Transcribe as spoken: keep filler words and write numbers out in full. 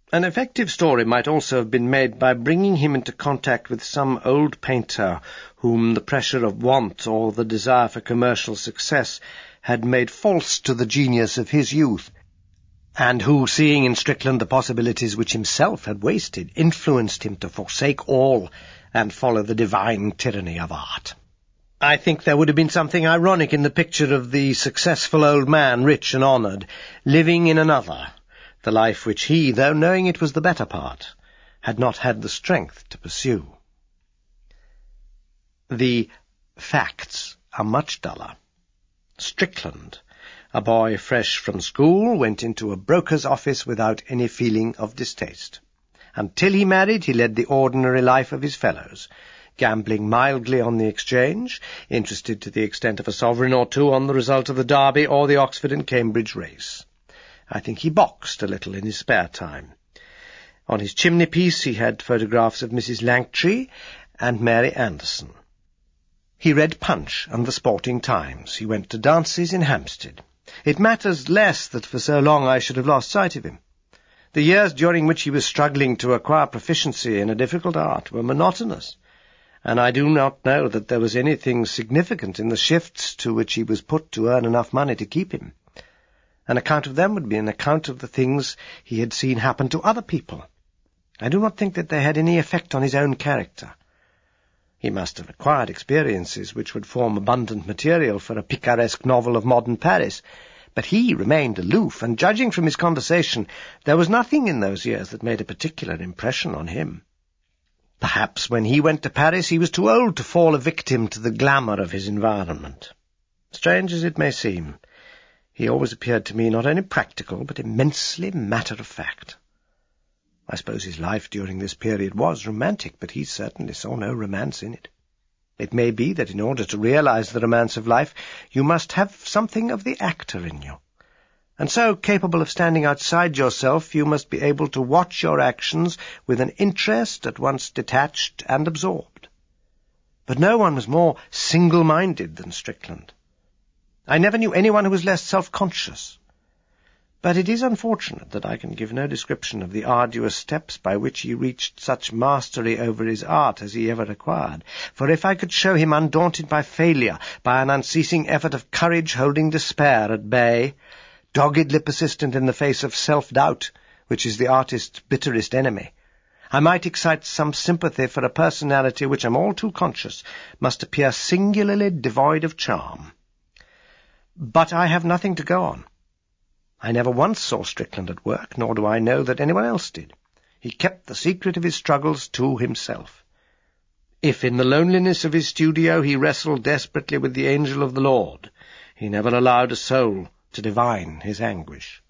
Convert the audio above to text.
An effective story might also have been made by bringing him into contact with some old painter whom the pressure of want or the desire for commercial success had made false to the genius of his youth, and who, seeing in Strickland the possibilities which himself had wasted, influenced him to forsake all and follow the divine tyranny of art. I think there would have been something ironic in the picture of the successful old man, rich and honoured, living in another, the life which he, though knowing it was the better part, had not had the strength to pursue. The facts are much duller. Strickland, a boy fresh from school, went into a broker's office without any feeling of distaste. Until he married, he led the ordinary life of his fellows, gambling mildly on the exchange, interested to the extent of a sovereign or two on the result of the Derby or the Oxford and Cambridge race. I think he boxed a little in his spare time. On his chimney-piece he had photographs of Missus Langtry and Mary Anderson. He read Punch and the Sporting Times. He went to dances in Hampstead. It matters less that for so long I should have lost sight of him. The years during which he was struggling to acquire proficiency in a difficult art were monotonous, and I do not know that there was anything significant in the shifts to which he was put to earn enough money to keep him. An account of them would be an account of the things he had seen happen to other people. I do not think that they had any effect on his own character. He must have acquired experiences which would form abundant material for a picaresque novel of modern Paris, but he remained aloof, and judging from his conversation, there was nothing in those years that made a particular impression on him. Perhaps when he went to Paris he was too old to fall a victim to the glamour of his environment. Strange as it may seem, he always appeared to me not only practical, but immensely matter-of-fact. I suppose his life during this period was romantic, but he certainly saw no romance in it. It may be that in order to realize the romance of life, you must have something of the actor in you. And so, capable of standing outside yourself, you must be able to watch your actions with an interest at once detached and absorbed. But no one was more single-minded than Strickland. I never knew anyone who was less self-conscious. But it is unfortunate that I can give no description of the arduous steps by which he reached such mastery over his art as he ever acquired, for if I could show him undaunted by failure, by an unceasing effort of courage holding despair at bay, doggedly persistent in the face of self-doubt, which is the artist's bitterest enemy, I might excite some sympathy for a personality which, I'm all too conscious, must appear singularly devoid of charm. But I have nothing to go on. I never once saw Strickland at work, nor do I know that anyone else did. He kept the secret of his struggles to himself. If in the loneliness of his studio he wrestled desperately with the angel of the Lord, he never allowed a soul to divine his anguish.